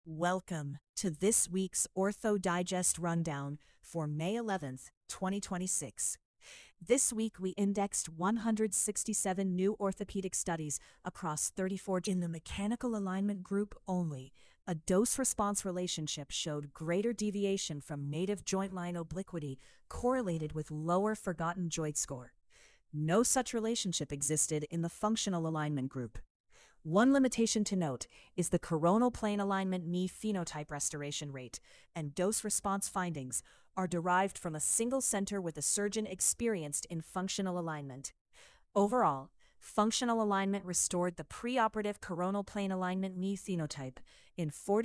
Welcome to this week's Ortho Digest Rundown for May 11th, 2026. This week we indexed 167 new orthopedic studies across 34 in the mechanical alignment group only. A dose-response relationship showed greater deviation from native joint line obliquity correlated with lower forgotten joint score. No such relationship existed in the functional alignment group. One limitation to note is the coronal plane alignment knee phenotype restoration rate, and dose-response findings are derived from a single center with a surgeon experienced in functional alignment. Overall, functional alignment restored the preoperative coronal plane alignment knee phenotype in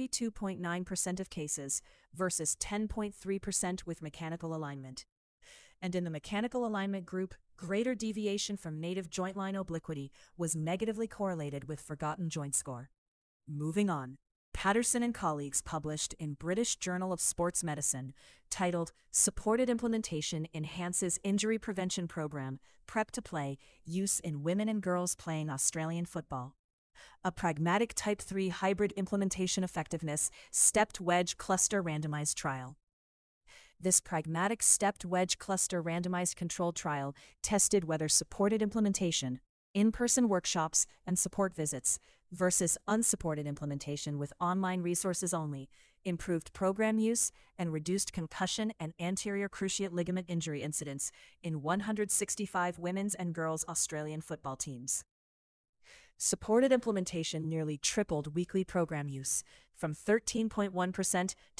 42.9% of cases versus 10.3% with mechanical alignment. And in the mechanical alignment group, greater deviation from native joint line obliquity was negatively correlated with forgotten joint score. Moving on, Patterson and colleagues published in British Journal of Sports Medicine, titled Supported Implementation Enhances Injury Prevention Program, Prep to Play, Use in Women and Girls Playing Australian Football. A pragmatic Type 3 hybrid implementation effectiveness stepped wedge cluster randomized trial. This pragmatic stepped wedge cluster randomized controlled trial tested whether supported implementation, in-person workshops, and support visits versus unsupported implementation with online resources only improved program use and reduced concussion and anterior cruciate ligament injury incidents in 165 women's and girls' Australian football teams. Supported implementation nearly tripled weekly program use, from 13.1% to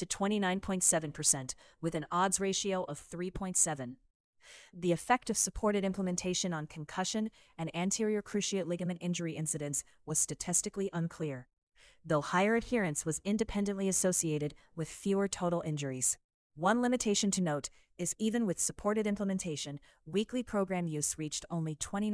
29.7%, with an odds ratio of 3.7. The effect of supported implementation on concussion and anterior cruciate ligament injury incidence was statistically unclear, though higher adherence was independently associated with fewer total injuries. One limitation to note is even with supported implementation, weekly program use reached only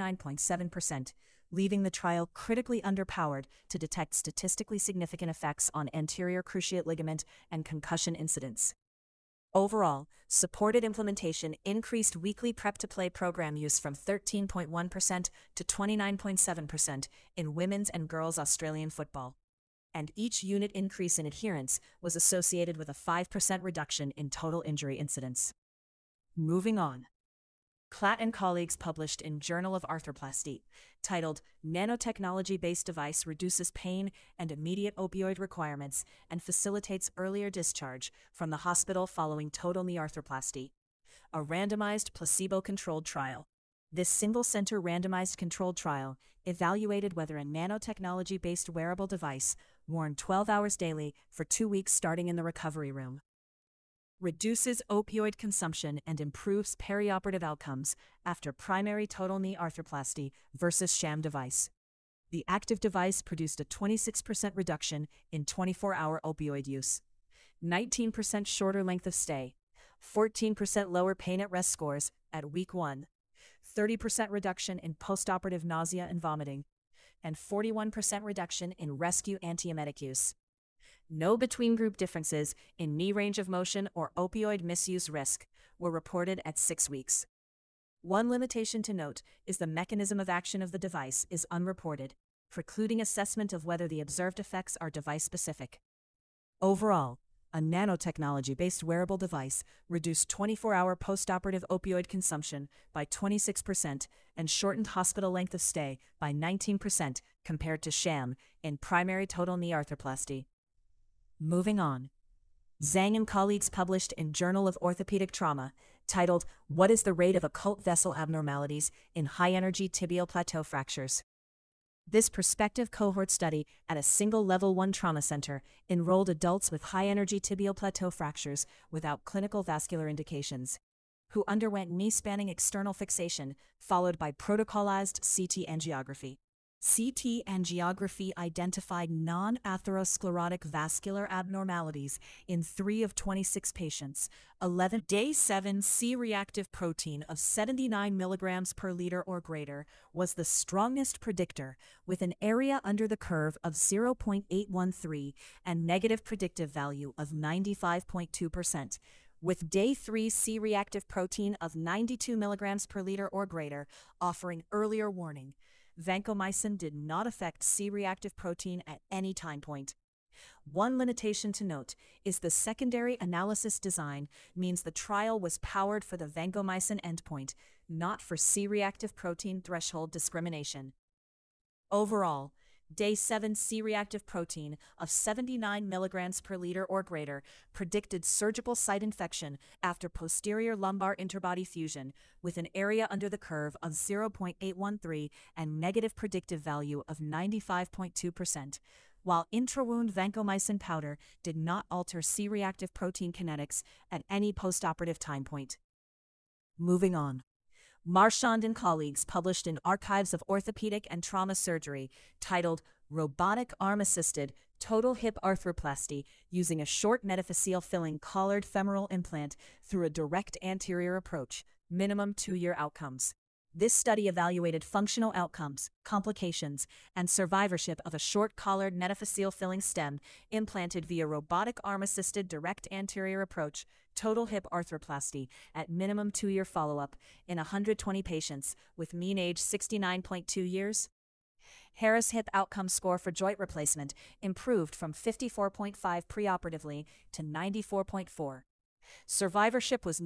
29.7%, leaving the trial critically underpowered to detect statistically significant effects on anterior cruciate ligament and concussion incidence. Overall, supported implementation increased weekly Prep to Play program use from 13.1% to 29.7% in women's and girls' Australian football, and each unit increase in adherence was associated with a 5% reduction in total injury incidence. Moving on. Klatt and colleagues published in Journal of Arthroplasty, titled Nanotechnology-Based Device Reduces Pain and Immediate Opioid Requirements and Facilitates Earlier Discharge from the Hospital Following Total Knee Arthroplasty, a randomized placebo-controlled trial. This single-center randomized controlled trial evaluated whether a nanotechnology-based wearable device worn 12 hours daily for 2 weeks starting in the recovery room reduces opioid consumption and improves perioperative outcomes after primary total knee arthroplasty versus sham device. The active device produced a 26% reduction in 24-hour opioid use, 19% shorter length of stay, 14% lower pain at rest scores at week 1, 30% reduction in postoperative nausea and vomiting, and 41% reduction in rescue antiemetic use. No between-group differences in knee range of motion or opioid misuse risk were reported at 6 weeks. One limitation to note is the mechanism of action of the device is unreported, precluding assessment of whether the observed effects are device-specific. Overall, a nanotechnology-based wearable device reduced 24-hour postoperative opioid consumption by 26% and shortened hospital length of stay by 19% compared to sham in primary total knee arthroplasty. Moving on. Zhang and colleagues published in Journal of Orthopedic Trauma, titled What is the Rate of Occult Vessel Abnormalities in High-Energy Tibial Plateau Fractures? This prospective cohort study at a single Level 1 trauma center enrolled adults with high-energy tibial plateau fractures without clinical vascular indications, who underwent knee-spanning external fixation followed by protocolized CT angiography. CT angiography identified non-atherosclerotic vascular abnormalities in 3 of 26 patients. 11 Day 7 C-reactive protein of 79 milligrams per liter or greater was the strongest predictor, with an area under the curve of 0.813 and negative predictive value of 95.2%. With Day 3 C-reactive protein of 92 milligrams per liter or greater offering earlier warning, vancomycin did not affect C-reactive protein at any time point. One limitation to note is the secondary analysis design means the trial was powered for the vancomycin endpoint, not for C-reactive protein threshold discrimination. Overall, Day 7 C-reactive protein of 79 milligrams per liter or greater predicted surgical site infection after posterior lumbar interbody fusion with an area under the curve of 0.813 and negative predictive value of 95.2%, while intrawound vancomycin powder did not alter C-reactive protein kinetics at any postoperative time point. Moving on. Marchand and colleagues published in Archives of Orthopedic and Trauma Surgery titled Robotic Arm-Assisted Total Hip Arthroplasty Using a Short Metaphyseal Filling Collared Femoral Implant Through a Direct Anterior Approach, Minimum 2-Year Outcomes. This study evaluated functional outcomes, complications, and survivorship of a short collared metaphyseal filling stem implanted via robotic arm-assisted direct anterior approach, total hip arthroplasty, at minimum 2-year follow-up in 120 patients with mean age 69.2 years. Harris hip outcome score for joint replacement improved from 54.5 preoperatively to 94.4. Survivorship was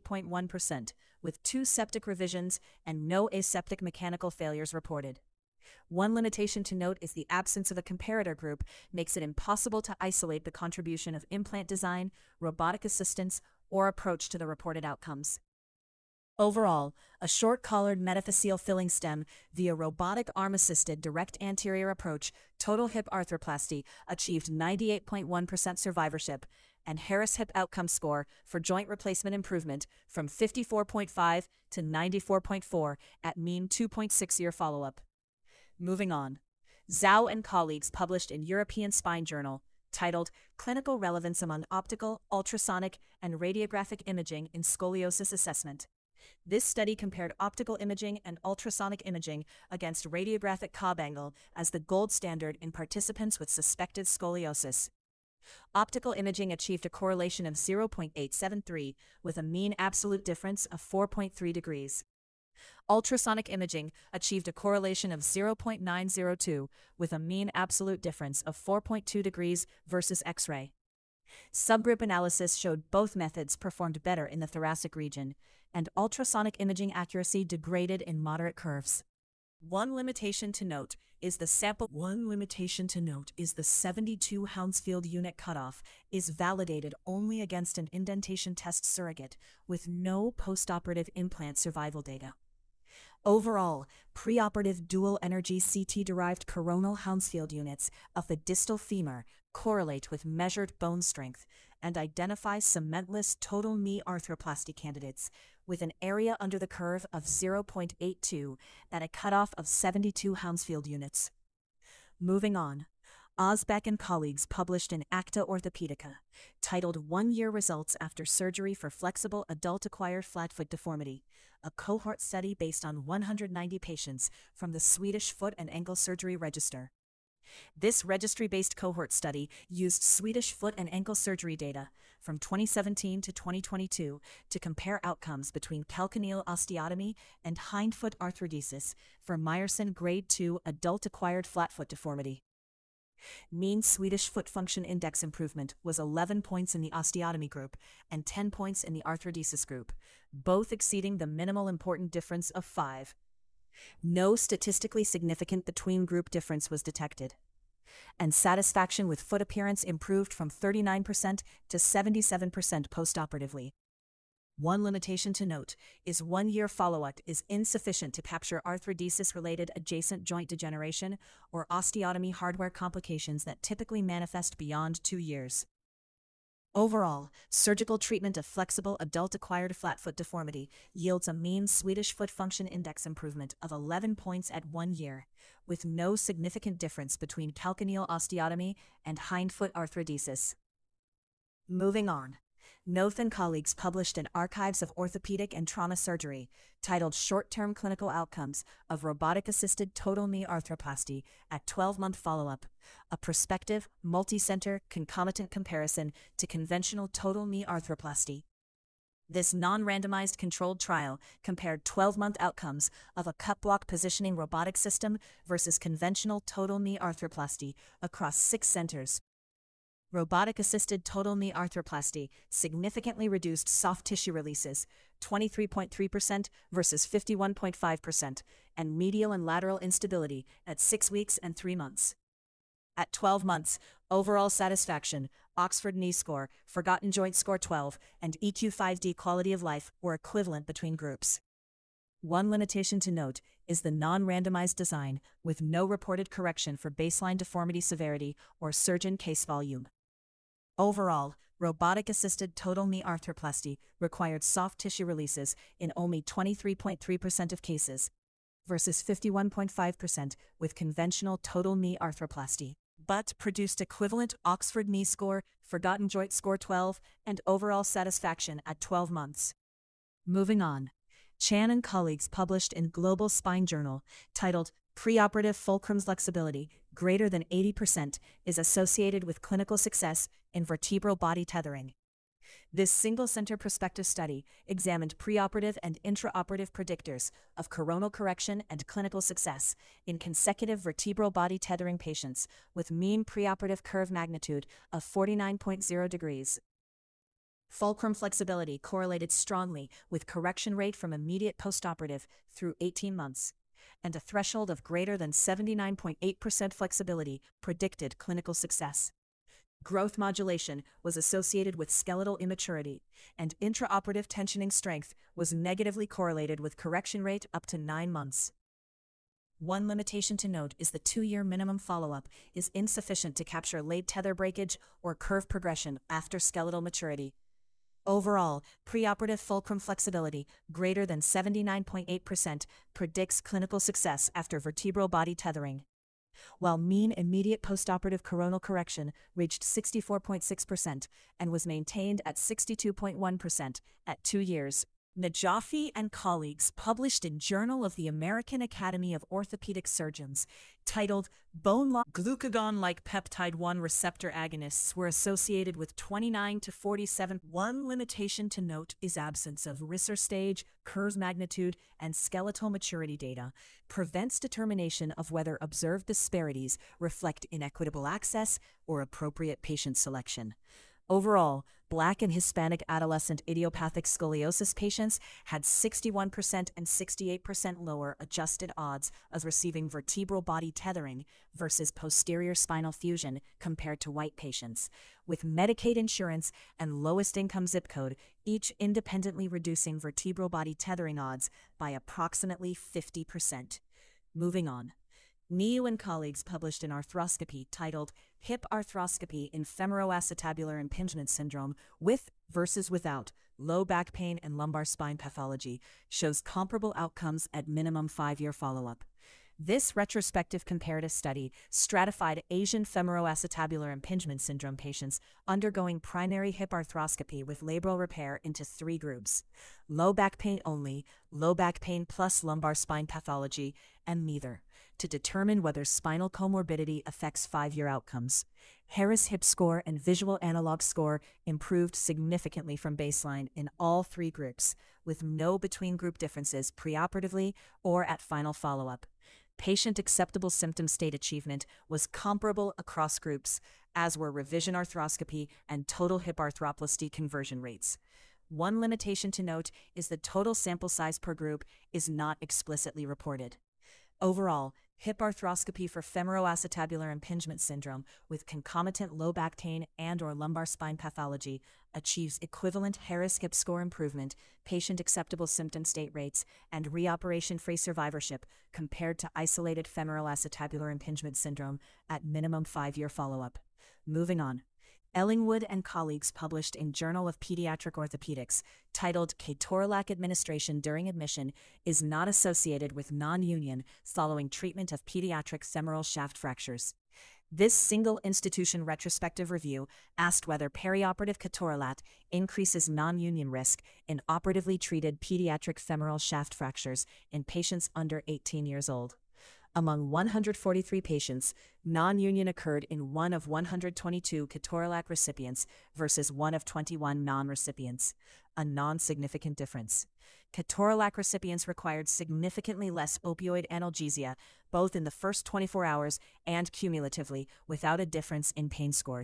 98.1%, with 2 septic revisions and no aseptic mechanical failures reported. One limitation to note is the absence of a comparator group makes it impossible to isolate the contribution of implant design, robotic assistance, or approach to the reported outcomes. Overall, a short-collared metaphyseal filling stem via robotic arm-assisted direct anterior approach, total hip arthroplasty, achieved 98.1% survivorship, and Harris hip outcome score for joint replacement improvement from 54.5 to 94.4 at mean 2.6-year follow-up. Moving on. Zhao and colleagues published in European Spine Journal titled Clinical Relevance Among Optical, Ultrasonic, and Radiographic Imaging in Scoliosis Assessment. This study compared optical imaging and ultrasonic imaging against radiographic Cobb angle as the gold standard in participants with suspected scoliosis. Optical imaging achieved a correlation of 0.873 with a mean absolute difference of 4.3 degrees. Ultrasonic imaging achieved a correlation of 0.902 with a mean absolute difference of 4.2 degrees versus X-ray. Subgroup analysis showed both methods performed better in the thoracic region, and ultrasonic imaging accuracy degraded in moderate curves. One limitation to note is the 72 Hounsfield unit cutoff is validated only against an indentation test surrogate with no postoperative implant survival data. Overall, preoperative dual-energy CT-derived coronal Hounsfield units of the distal femur correlate with measured bone strength and identify cementless total knee arthroplasty candidates with an area under the curve of 0.82 and a cutoff of 72 Hounsfield units. Moving on. Osbeck and colleagues published in Acta Orthopedica, titled 1-Year Results After Surgery for Flexible Adult-Acquired Flatfoot Deformity, a cohort study based on 190 patients from the Swedish Foot and Ankle Surgery Register. This registry-based cohort study used Swedish foot and ankle surgery data from 2017 to 2022 to compare outcomes between calcaneal osteotomy and hindfoot arthrodesis for Meyerson Grade 2 adult-acquired flatfoot deformity. Mean Swedish foot function index improvement was 11 points in the osteotomy group and 10 points in the arthrodesis group, both exceeding the minimal important difference of 5. No statistically significant between-group difference was detected, and satisfaction with foot appearance improved from 39% to 77% postoperatively. One limitation to note is 1-year follow-up is insufficient to capture arthrodesis-related adjacent joint degeneration or osteotomy hardware complications that typically manifest beyond 2 years. Overall, surgical treatment of flexible adult-acquired flatfoot deformity yields a mean Swedish foot function index improvement of 11 points at 1 year, with no significant difference between calcaneal osteotomy and hindfoot arthrodesis. Moving on. Noth and colleagues published in Archives of Orthopedic and Trauma Surgery, titled Short-Term Clinical Outcomes of Robotic-Assisted Total Knee Arthroplasty at 12-Month Follow-Up, a prospective, multi-center, concomitant comparison to conventional total knee arthroplasty. This non-randomized controlled trial compared 12-month outcomes of a cut block positioning robotic system versus conventional total knee arthroplasty across 6 centers. Robotic-assisted total knee arthroplasty significantly reduced soft tissue releases, 23.3% versus 51.5%, and medial and lateral instability at 6 weeks and 3 months. At 12 months, overall satisfaction, Oxford Knee Score, Forgotten Joint Score 12, and EQ5D Quality of Life were equivalent between groups. One limitation to note is the non-randomized design, with no reported correction for baseline deformity severity or surgeon case volume. Overall, robotic-assisted total knee arthroplasty required soft tissue releases in only 23.3% of cases, versus 51.5% with conventional total knee arthroplasty, but produced equivalent Oxford Knee Score, Forgotten Joint Score 12, and overall satisfaction at 12 months. Moving on, Chan and colleagues published in Global Spine Journal, titled Preoperative Fulcrum Flexibility greater than 80% is associated with clinical success in vertebral body tethering. This single-center prospective study examined preoperative and intraoperative predictors of coronal correction and clinical success in consecutive vertebral body tethering patients with mean preoperative curve magnitude of 49.0 degrees. Fulcrum flexibility correlated strongly with correction rate from immediate postoperative through 18 months, and a threshold of greater than 79.8% flexibility predicted clinical success. Growth modulation was associated with skeletal immaturity, and intraoperative tensioning strength was negatively correlated with correction rate up to 9 months. One limitation to note is the 2-year minimum follow-up is insufficient to capture late tether breakage or curve progression after skeletal maturity. Overall, preoperative fulcrum flexibility greater than 79.8% predicts clinical success after vertebral body tethering, while mean immediate postoperative coronal correction reached 64.6% and was maintained at 62.1% at 2 years. Najafi and colleagues published in Journal of the American Academy of Orthopedic Surgeons, titled Bone Loss. Glucagon-like peptide 1 receptor agonists were associated with 29 to 47. One limitation to note is absence of Risser stage, curve magnitude, and skeletal maturity data prevents determination of whether observed disparities reflect inequitable access or appropriate patient selection. Overall, Black and Hispanic adolescent idiopathic scoliosis patients had 61% and 68% lower adjusted odds of receiving vertebral body tethering versus posterior spinal fusion compared to white patients, with Medicaid insurance and lowest income zip code each independently reducing vertebral body tethering odds by approximately 50%. Moving on. Niu and colleagues published an arthroscopy titled Hip Arthroscopy in Femoroacetabular Impingement Syndrome with versus without low back pain and lumbar spine pathology shows comparable outcomes at minimum 5-year follow-up. This retrospective comparative study stratified Asian femoroacetabular impingement syndrome patients undergoing primary hip arthroscopy with labral repair into 3 groups: low back pain only, low back pain plus lumbar spine pathology, and neither, to determine whether spinal comorbidity affects 5-year outcomes. Harris Hip Score and Visual Analog Score improved significantly from baseline in all 3 groups, with no between-group differences preoperatively or at final follow-up. Patient acceptable symptom state achievement was comparable across groups, as were revision arthroscopy and total hip arthroplasty conversion rates. One limitation to note is the total sample size per group is not explicitly reported. Overall, hip arthroscopy for femoroacetabular impingement syndrome with concomitant low back pain and/or lumbar spine pathology achieves equivalent Harris Hip Score improvement, patient-acceptable symptom state rates, and reoperation-free survivorship compared to isolated femoral acetabular impingement syndrome at minimum 5-year follow-up. Moving on. Ellingwood and colleagues published in Journal of Pediatric Orthopedics, titled Ketorolac Administration During Admission is Not Associated with Non-Union Following Treatment of Pediatric Femoral Shaft Fractures. This single-institution retrospective review asked whether perioperative ketorolac increases non-union risk in operatively treated pediatric femoral shaft fractures in patients under 18 years old. Among 143 patients, non-union occurred in 1 of 122 ketorolac recipients versus 1 of 21 non-recipients, a non-significant difference. Ketorolac recipients required significantly less opioid analgesia, both in the first 24 hours and cumulatively, without a difference in pain scores.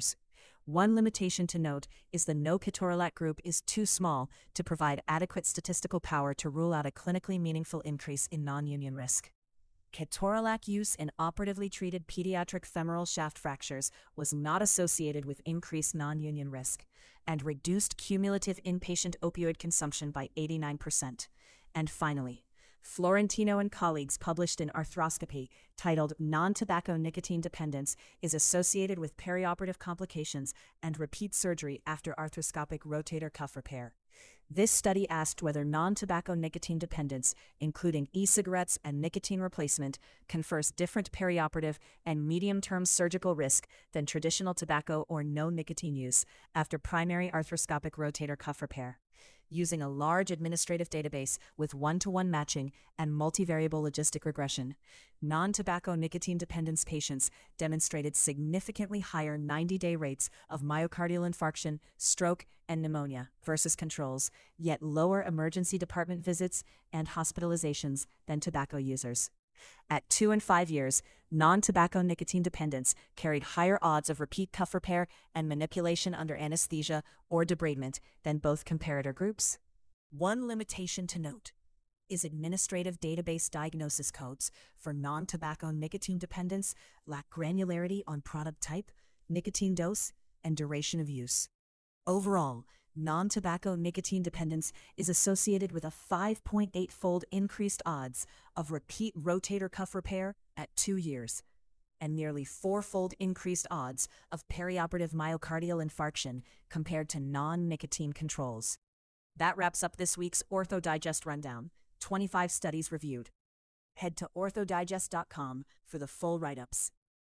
One limitation to note is the no ketorolac group is too small to provide adequate statistical power to rule out a clinically meaningful increase in non-union risk. Ketorolac use in operatively treated pediatric femoral shaft fractures was not associated with increased non-union risk and reduced cumulative inpatient opioid consumption by 89%. And finally, Florentino and colleagues published an arthroscopy titled Non-Tobacco Nicotine Dependence is associated with perioperative complications and repeat surgery after arthroscopic rotator cuff repair. This study asked whether non-tobacco nicotine dependence, including e-cigarettes and nicotine replacement, confers different perioperative and medium-term surgical risk than traditional tobacco or no nicotine use after primary arthroscopic rotator cuff repair. Using a large administrative database with one-to-one matching and multivariable logistic regression, non-tobacco nicotine dependence patients demonstrated significantly higher 90-day rates of myocardial infarction, stroke, and pneumonia versus controls, yet lower emergency department visits and hospitalizations than tobacco users. At 2 and 5 years, non-tobacco nicotine dependence carried higher odds of repeat cuff repair and manipulation under anesthesia or debridement than both comparator groups. One limitation to note is administrative database diagnosis codes for non-tobacco nicotine dependence lack granularity on product type, nicotine dose, and duration of use. Overall, non-tobacco nicotine dependence is associated with a 5.8-fold increased odds of repeat rotator cuff repair at 2 years, and nearly 4-fold increased odds of perioperative myocardial infarction compared to non-nicotine controls. That wraps up this week's Ortho Digest Rundown, 25 studies reviewed. Head to orthodigest.com for the full write-ups.